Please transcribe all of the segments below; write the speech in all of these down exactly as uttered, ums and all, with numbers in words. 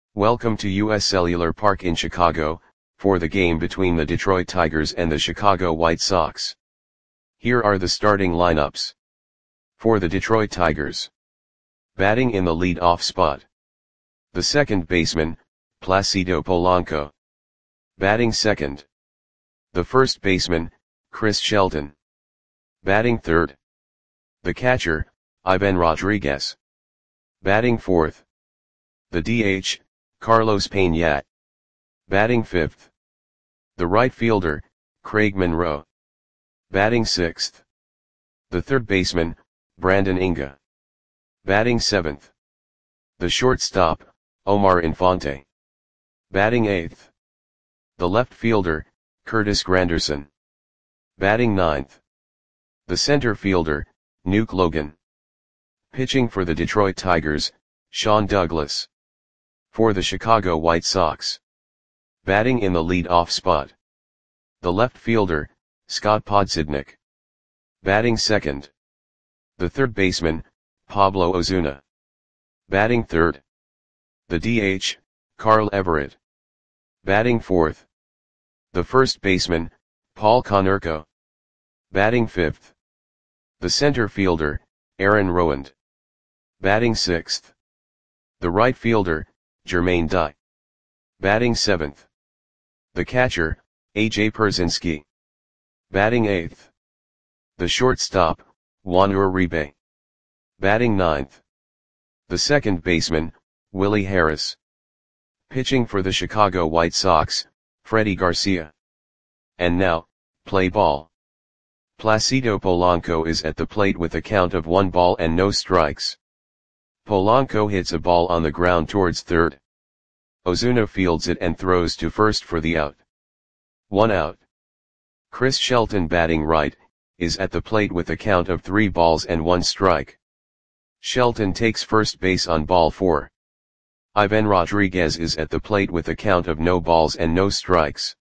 Welcome to U S Cellular Park in Chicago, for the game between the Detroit Tigers and the Chicago White Sox. Here are the starting lineups. For the Detroit Tigers. Batting in the lead-off spot. The second baseman, Placido Polanco. Batting second. The first baseman, Chris Shelton. Batting third. The catcher, Ivan Rodriguez. Batting fourth. The D H, Carlos Pena. Batting fifth. The right fielder, Craig Monroe. Batting sixth. The third baseman, Brandon Inge. Batting seventh. The shortstop, Omar Infante. Batting eighth. The left fielder, Curtis Granderson. Batting ninth. The center fielder, Nuke Logan. Pitching for the Detroit Tigers, Sean Douglas. For the Chicago White Sox. Batting in the lead-off spot. The left fielder, Scott Podsednik. Batting second. The third baseman, Pablo Ozuna. Batting third. The D H, Carl Everett. Batting fourth. The first baseman, Paul Konerko. Batting fifth. The center fielder, Aaron Rowand. Batting sixth. The right fielder, Jermaine Dye. Batting seventh. The catcher, A J Pierzynski. Batting eighth. The shortstop, Juan Uribe. Batting ninth. The second baseman, Willie Harris. Pitching for the Chicago White Sox, Freddie Garcia. And now, play ball. Placido Polanco is at the plate with a count of one ball and no strikes. Polanco hits a ball on the ground towards third. Ozuna fields it and throws to first for the out. One out. Chris Shelton, batting right, is at the plate with a count of three balls and one strike. Shelton takes first base on ball four. Ivan Rodriguez is at the plate with a count of no balls and no strikes.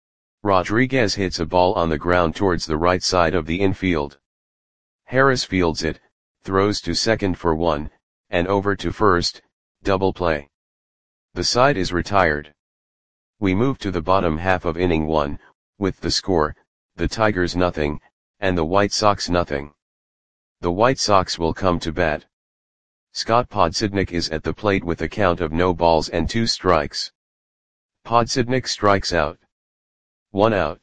Rodriguez hits a ball on the ground towards the right side of the infield. Harris fields it, throws to second for one, and over to first, double play. The side is retired. We move to the bottom half of inning one, with the score, the Tigers nothing, and the White Sox nothing. The White Sox will come to bat. Scott Podsednik is at the plate with a count of no balls and two strikes. Podsednik strikes out. One out.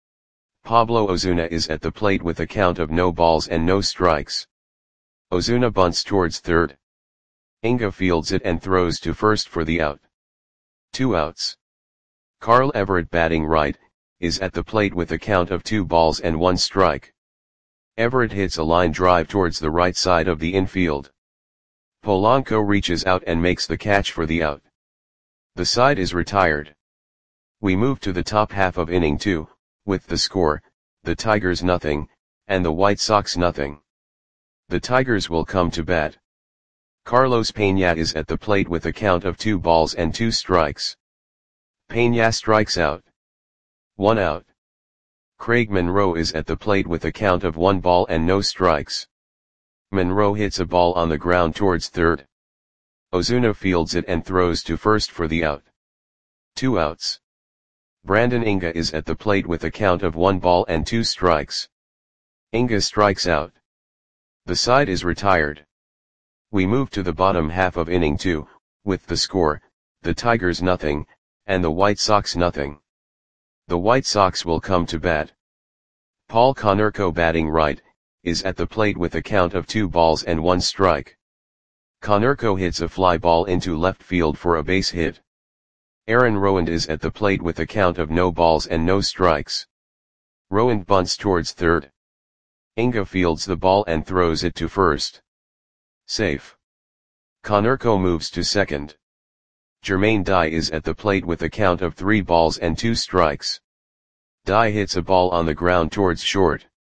Pablo Ozuna is at the plate with a count of no balls and no strikes. Ozuna bunts towards third. Inge fields it and throws to first for the out. Two outs. Carl Everett, batting right, is at the plate with a count of two balls and one strike. Everett hits a line drive towards the right side of the infield. Polanco reaches out and makes the catch for the out. The side is retired. We move to the top half of inning two, with the score, the Tigers nothing, and the White Sox nothing. The Tigers will come to bat. Carlos Pena is at the plate with a count of two balls and two strikes. Pena strikes out. One out. Craig Monroe is at the plate with a count of one ball and no strikes. Monroe hits a ball on the ground towards third. Ozuna fields it and throws to first for the out. Two outs. Brandon Inge is at the plate with a count of one ball and two strikes. Inge strikes out. The side is retired. We move to the bottom half of inning two, with the score, the Tigers nothing, and the White Sox nothing. The White Sox will come to bat. Paul Konerko, batting right, is at the plate with a count of two balls and one strike. Konerko hits a fly ball into left field for a base hit. Aaron Rowand is at the plate with a count of no balls and no strikes. Rowand bunts towards third. Inge fields the ball and throws it to first. Safe. Konerko moves to second. Jermaine Dye is at the plate with a count of three balls and two strikes. Dye hits a ball on the ground towards short.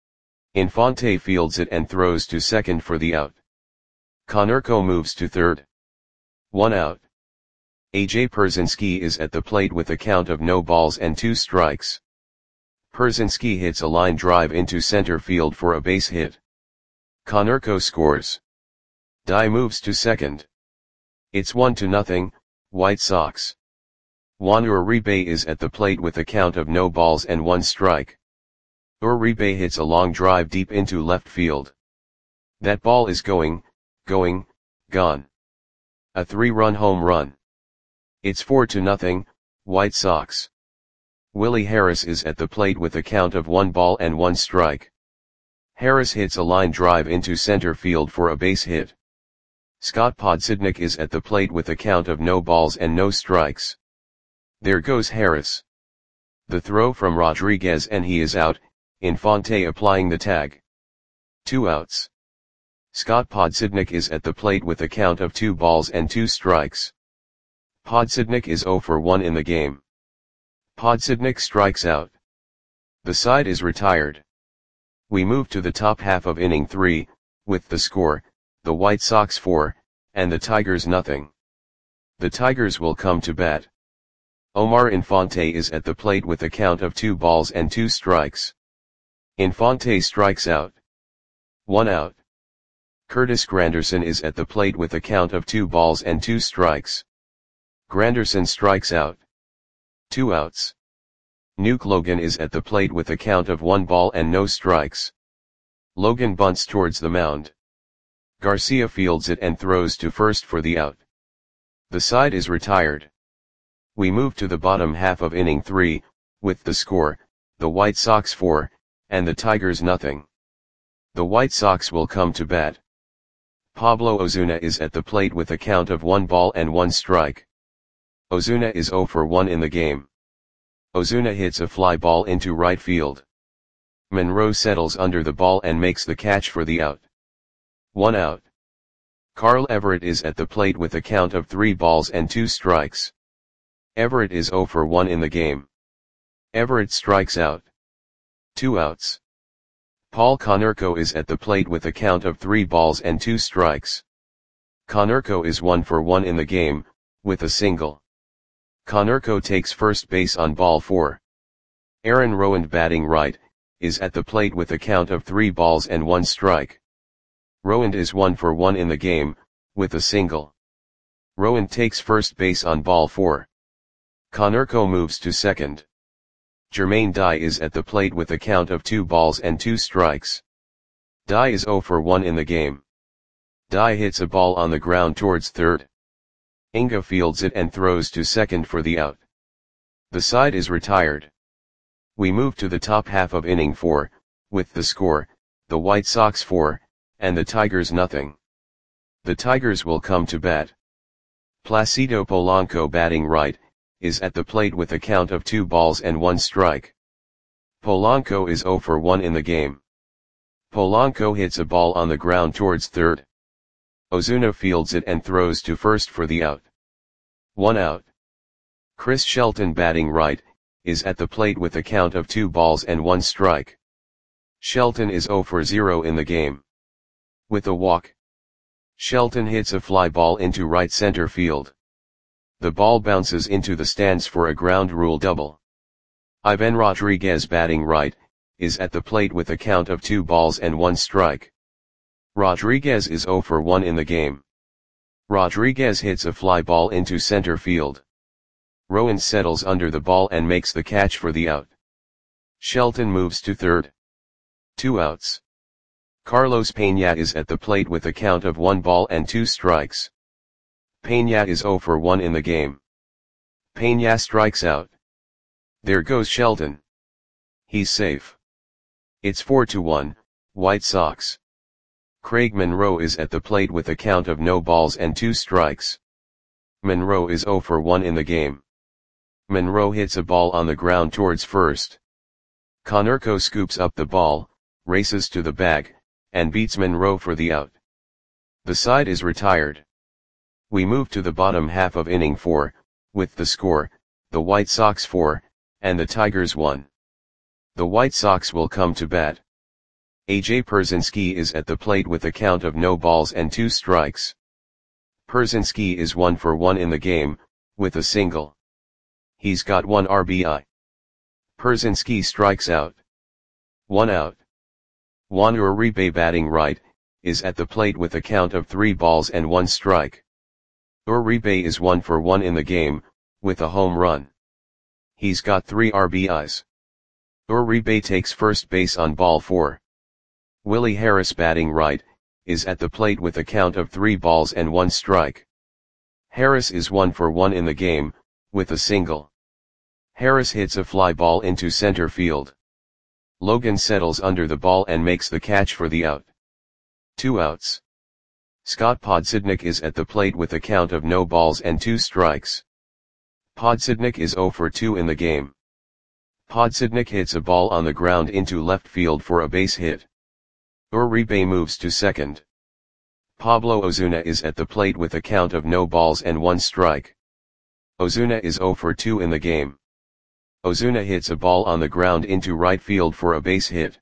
Infante fields it and throws to second for the out. Konerko moves to third. One out. A J Pierzynski is at the plate with a count of no balls and two strikes. Pierzynski hits a line drive into center field for a base hit. Konerko scores. Dye moves to second. It's one to nothing, White Sox. Juan Uribe is at the plate with a count of no balls and one strike. Uribe hits a long drive deep into left field. That ball is going, going, gone. A three-run home run. It's four to nothing, White Sox. Willie Harris is at the plate with a count of one ball and one strike. Harris hits a line drive into center field for a base hit. Scott Podsednik is at the plate with a count of no balls and no strikes. There goes Harris. The throw from Rodriguez and he is out, Infante applying the tag. Two outs. Scott Podsednik is at the plate with a count of two balls and two strikes. Podsednik is zero for one in the game. Podsednik strikes out. The side is retired. We move to the top half of inning three, with the score, the White Sox four, and the Tigers nothing. The Tigers will come to bat. Omar Infante is at the plate with a count of two balls and two strikes. Infante strikes out. One out. Curtis Granderson is at the plate with a count of two balls and two strikes. Granderson strikes out. Two outs. Nuke Logan is at the plate with a count of one ball and no strikes. Logan bunts towards the mound. Garcia fields it and throws to first for the out. The side is retired. We move to the bottom half of inning three, with the score, the White Sox four, and the Tigers nothing. The White Sox will come to bat. Pablo Ozuna is at the plate with a count of one ball and one strike. Ozuna is zero for one in the game. Ozuna hits a fly ball into right field. Monroe settles under the ball and makes the catch for the out. One out. Carl Everett is at the plate with a count of three balls and two strikes. Everett is zero for one in the game. Everett strikes out. Two outs. Paul Konerko is at the plate with a count of three balls and two strikes. Konerko is one for one in the game, with a single. Konerko takes first base on ball four. Aaron Rowand, batting right, is at the plate with a count of three balls and one strike. Rowand is one for one in the game, with a single. Rowand takes first base on ball four. Konerko moves to second. Jermaine Dye is at the plate with a count of two balls and two strikes. Dye is zero for one in the game. Dye hits a ball on the ground towards third. Inga fields it and throws to second for the out. The side is retired. We move to the top half of inning four, with the score, the White Sox four, and the Tigers nothing. The Tigers will come to bat. Placido Polanco, batting right, is at the plate with a count of two balls and one strike. Polanco is zero for one in the game. Polanco hits a ball on the ground towards third. Ozuna fields it and throws to first for the out. One out. Chris Shelton, batting right, is at the plate with a count of two balls and one strike. Shelton is zero for zero in the game. With a walk, Shelton hits a fly ball into right center field. The ball bounces into the stands for a ground rule double. Ivan Rodriguez, batting right, is at the plate with a count of two balls and one strike. Rodriguez is zero for one in the game. Rodriguez hits a fly ball into center field. Rowan settles under the ball and makes the catch for the out. Shelton moves to third. Two outs. Carlos Peña is at the plate with a count of one ball and two strikes. Peña is zero for one in the game. Peña strikes out. There goes Shelton. He's safe. It's four to one, White Sox. Craig Monroe is at the plate with a count of no balls and two strikes. Monroe is zero for one in the game. Monroe hits a ball on the ground towards first. Konerko scoops up the ball, races to the bag, and beats Monroe for the out. The side is retired. We move to the bottom half of inning four, with the score, the White Sox four, and the Tigers one. The White Sox will come to bat. A J Pierzynski is at the plate with a count of no balls and two strikes. Pierzynski is one for one in the game, with a single. He's got one R B I. Pierzynski strikes out. One out. Juan Uribe, batting right, is at the plate with a count of three balls and one strike. Uribe is one for one in the game, with a home run. He's got three R B Is. Uribe takes first base on ball four. Willie Harris, batting right, is at the plate with a count of three balls and one strike. Harris is one for one in the game, with a single. Harris hits a fly ball into center field. Logan settles under the ball and makes the catch for the out. Two outs. Scott Podsednik is at the plate with a count of no balls and two strikes. Podsednik is zero for two in the game. Podsednik hits a ball on the ground into left field for a base hit. Uribe moves to second. Pablo Ozuna is at the plate with a count of no balls and one strike. Ozuna is zero for two in the game. Ozuna hits a ball on the ground into right field for a base hit.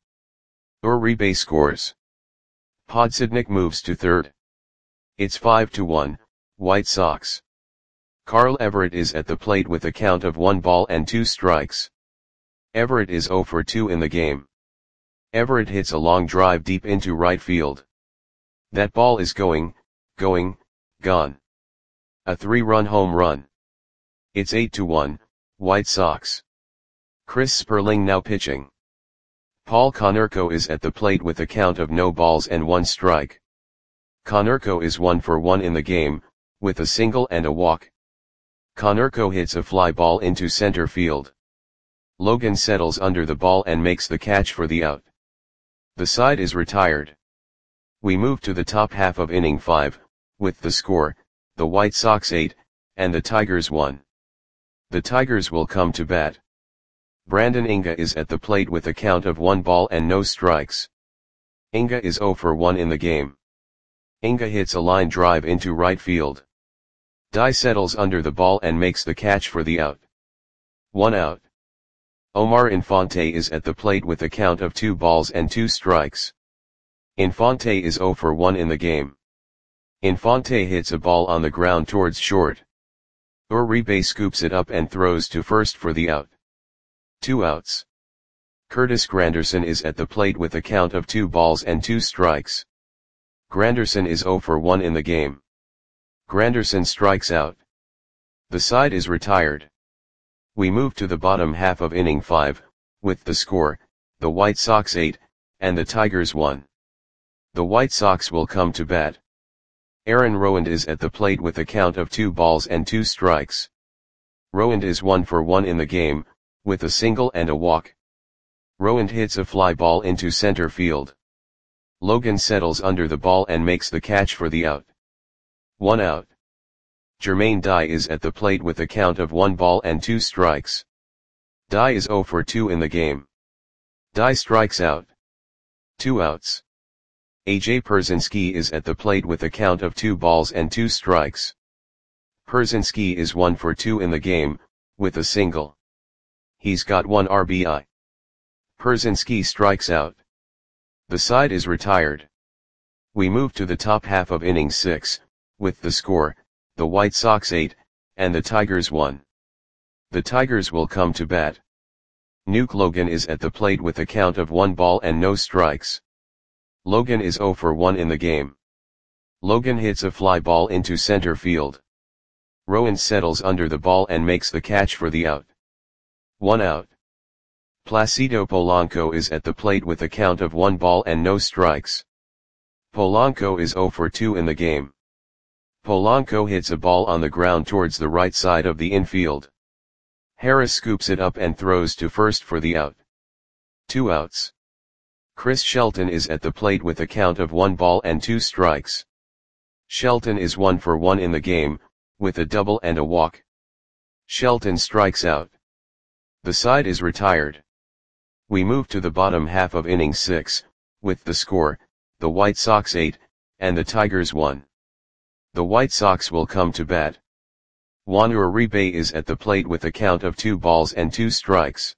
Uribe scores. Podsednik moves to third. It's five to one, White Sox. Carl Everett is at the plate with a count of one ball and two strikes. Everett is zero for two in the game. Everett hits a long drive deep into right field. That ball is going, going, gone. A three-run home run. It's eight to one, White Sox. Chris Sperling now pitching. Paul Konerko is at the plate with a count of no balls and one strike. Konerko is one for one in the game, with a single and a walk. Konerko hits a fly ball into center field. Logan settles under the ball and makes the catch for the out. The side is retired. We move to the top half of inning five, with the score, the White Sox eight, and the Tigers one. The Tigers will come to bat. Brandon Inga is at the plate with a count of one ball and no strikes. Inga is zero for one in the game. Inga hits a line drive into right field. Dye settles under the ball and makes the catch for the out. One out. Omar Infante is at the plate with a count of two balls and two strikes. Infante is zero for one in the game. Infante hits a ball on the ground towards short. Uribe scoops it up and throws to first for the out. Two outs. Curtis Granderson is at the plate with a count of two balls and two strikes. Granderson is zero for one in the game. Granderson strikes out. The side is retired. We move to the bottom half of inning five, with the score, the White Sox eight, and the Tigers one. The White Sox will come to bat. Aaron Rowand is at the plate with a count of two balls and two strikes. Rowand is one for one in the game, with a single and a walk. Rowand hits a fly ball into center field. Logan settles under the ball and makes the catch for the out. One out. Jermaine Dye is at the plate with a count of one ball and two strikes. Dye is zero for two in the game. Dye strikes out. Two outs. A J Pierzynski is at the plate with a count of two balls and two strikes. Pierzynski is one for two in the game, with a single. He's got one R B I. Pierzynski strikes out. The side is retired. We move to the top half of inning six, with the score, the White Sox eight, and the Tigers one. The Tigers will come to bat. Nuke Logan is at the plate with a count of one ball and no strikes. Logan is zero for one in the game. Logan hits a fly ball into center field. Rowand settles under the ball and makes the catch for the out. One out. Placido Polanco is at the plate with a count of one ball and no strikes. Polanco is zero for two in the game. Polanco hits a ball on the ground towards the right side of the infield. Harris scoops it up and throws to first for the out. Two outs. Chris Shelton is at the plate with a count of one ball and two strikes. Shelton is one for one in the game, with a double and a walk. Shelton strikes out. The side is retired. We move to the bottom half of inning six, with the score, the White Sox eight, and the Tigers one. The White Sox will come to bat. Juan Uribe is at the plate with a count of two balls and two strikes.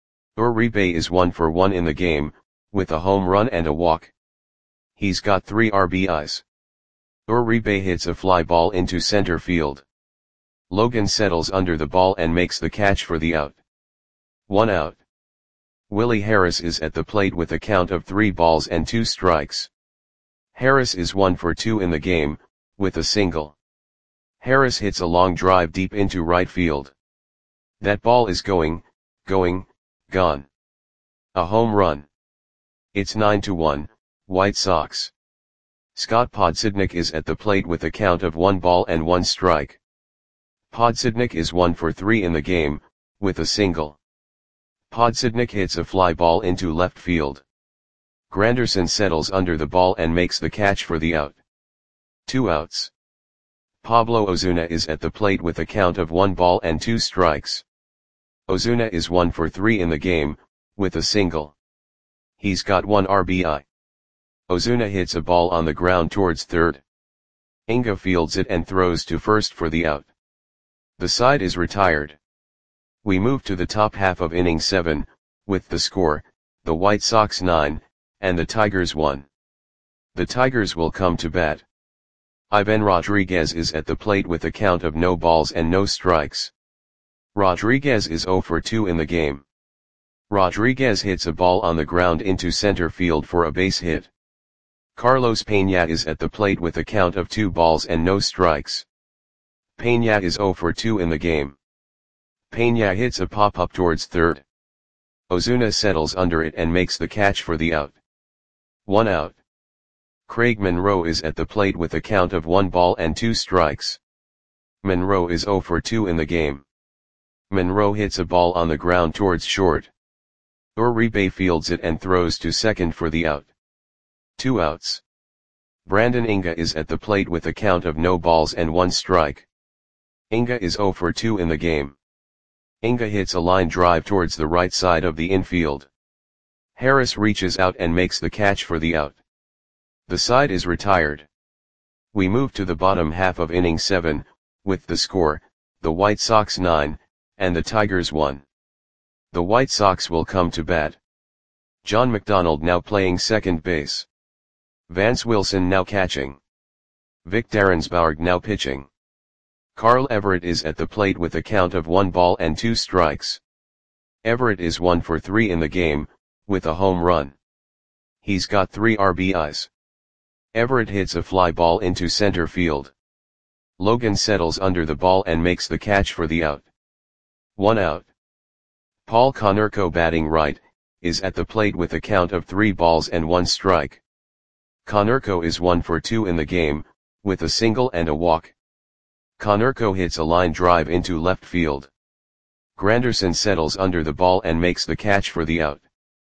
Uribe is one for one in the game, with a home run and a walk. He's got three R B Is. Uribe hits a fly ball into center field. Logan settles under the ball and makes the catch for the out. One out. Willie Harris is at the plate with a count of three balls and two strikes. Harris is one for two in the game, with a single. Harris hits a long drive deep into right field. That ball is going, going, gone. A home run. It's nine to one, White Sox. Scott Podsednik is at the plate with a count of one ball and one strike. Podsednik is one for three in the game, with a single. Podsednik hits a fly ball into left field. Granderson settles under the ball and makes the catch for the out. Two outs. Pablo Ozuna is at the plate with a count of one ball and two strikes. Ozuna is one for three in the game, with a single. He's got one R B I. Ozuna hits a ball on the ground towards third. Inga fields it and throws to first for the out. The side is retired. We move to the top half of inning seven, with the score, the White Sox nine, and the Tigers one. The Tigers will come to bat. Ivan Rodriguez is at the plate with a count of no balls and no strikes. Rodriguez is zero for two in the game. Rodriguez hits a ball on the ground into center field for a base hit. Carlos Peña is at the plate with a count of two balls and no strikes. Peña is zero for two in the game. Peña hits a pop-up towards third. Ozuna settles under it and makes the catch for the out. One out. Craig Monroe is at the plate with a count of one ball and two strikes. Monroe is zero for two in the game. Monroe hits a ball on the ground towards short. Uribe fields it and throws to second for the out. Two outs. Brandon Inga is at the plate with a count of no balls and one strike. Inga is zero for two in the game. Inga hits a line drive towards the right side of the infield. Harris reaches out and makes the catch for the out. The side is retired. We move to the bottom half of inning seven, with the score, the White Sox nine, and the Tigers one. The White Sox will come to bat. John McDonald now playing second base. Vance Wilson now catching. Vic Darrensbourg now pitching. Carl Everett is at the plate with a count of one ball and two strikes. Everett is one for three in the game, with a home run. He's got three R B Is. Everett hits a fly ball into center field. Logan settles under the ball and makes the catch for the out. One out. Paul Konerko batting right, is at the plate with a count of three balls and one strike. Konerko is one for two in the game, with a single and a walk. Konerko hits a line drive into left field. Granderson settles under the ball and makes the catch for the out.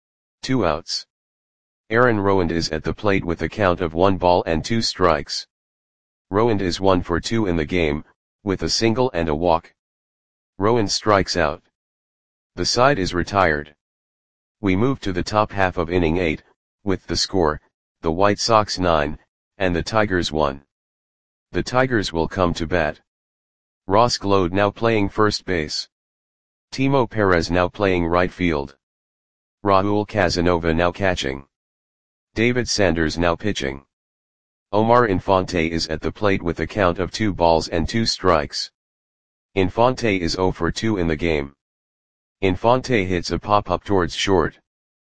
Two outs. Aaron Rowand is at the plate with a count of one ball and two strikes. Rowand is one for two in the game, with a single and a walk. Rowand strikes out. The side is retired. We move to the top half of inning eight, with the score, the White Sox nine, and the Tigers one. The Tigers will come to bat. Ross Glode now playing first base. Timo Perez now playing right field. Raul Casanova now catching. David Sanders now pitching. Omar Infante is at the plate with a count of two balls and two strikes. Infante is zero for two in the game. Infante hits a pop-up towards short.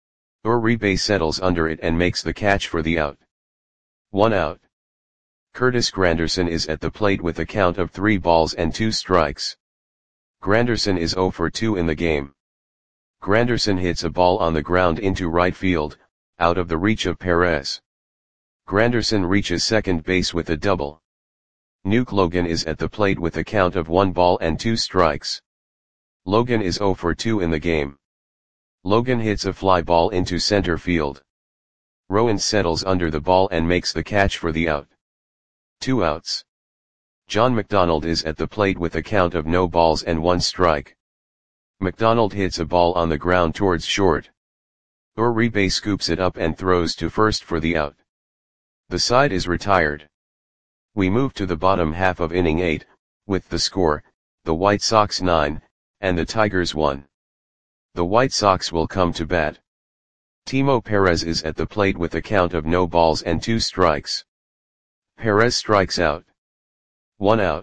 Uribe settles under it and makes the catch for the out. One out. Curtis Granderson is at the plate with a count of three balls and two strikes. Granderson is zero for two in the game. Granderson hits a ball on the ground into right field, out of the reach of Perez. Granderson reaches second base with a double. Nuke Logan is at the plate with a count of one ball and two strikes. Logan is zero for two in the game. Logan hits a fly ball into center field. Rowan settles under the ball and makes the catch for the out. Two outs. John McDonald is at the plate with a count of no balls and one strike. McDonald hits a ball on the ground towards short. Uribe scoops it up and throws to first for the out. The side is retired. We move to the bottom half of inning eight, with the score, the White Sox nine, and the Tigers one. The White Sox will come to bat. Timo Perez is at the plate with a count of no balls and two strikes. Perez strikes out. One out.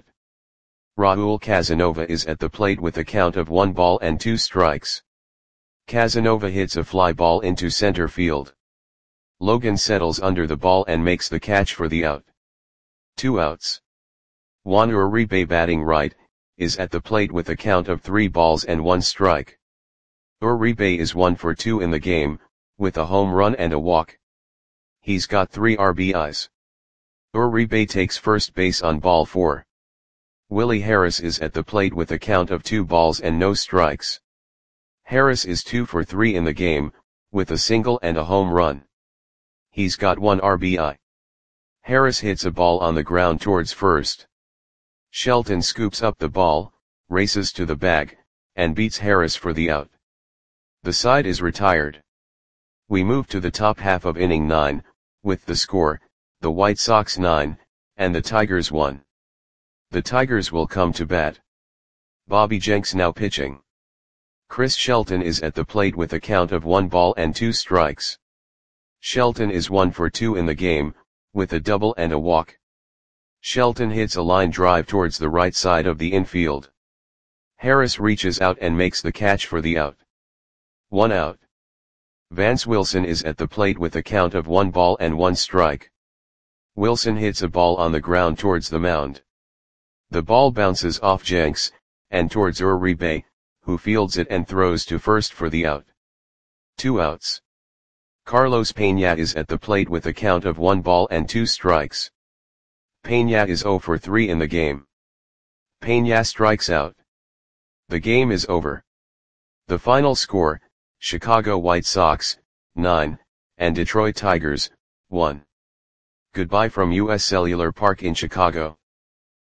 Raul Casanova is at the plate with a count of one ball and two strikes. Casanova hits a fly ball into center field. Logan settles under the ball and makes the catch for the out. Two outs. Juan Uribe, batting right, is at the plate with a count of three balls and one strike. Uribe is one for two in the game, with a home run and a walk. He's got three R B Is. Uribe takes first base on ball four. Willie Harris is at the plate with a count of two balls and no strikes. Harris is two for three in the game, with a single and a home run. He's got one R B I. Harris hits a ball on the ground towards first. Shelton scoops up the ball, races to the bag, and beats Harris for the out. The side is retired. We move to the top half of inning nine, with the score, the White Sox nine, and the Tigers one. The Tigers will come to bat. Bobby Jenks now pitching. Chris Shelton is at the plate with a count of one ball and two strikes. Shelton is one for two in the game, with a double and a walk. Shelton hits a line drive towards the right side of the infield. Harris reaches out and makes the catch for the out. One out. Vance Wilson is at the plate with a count of one ball and one strike. Wilson hits a ball on the ground towards the mound. The ball bounces off Jenks, and towards Uribe, who fields it and throws to first for the out. Two outs. Carlos Peña is at the plate with a count of one ball and two strikes. Peña is zero for three in the game. Peña strikes out. The game is over. The final score, Chicago White Sox, nine, and Detroit Tigers, one. Goodbye from U S Cellular Park in Chicago.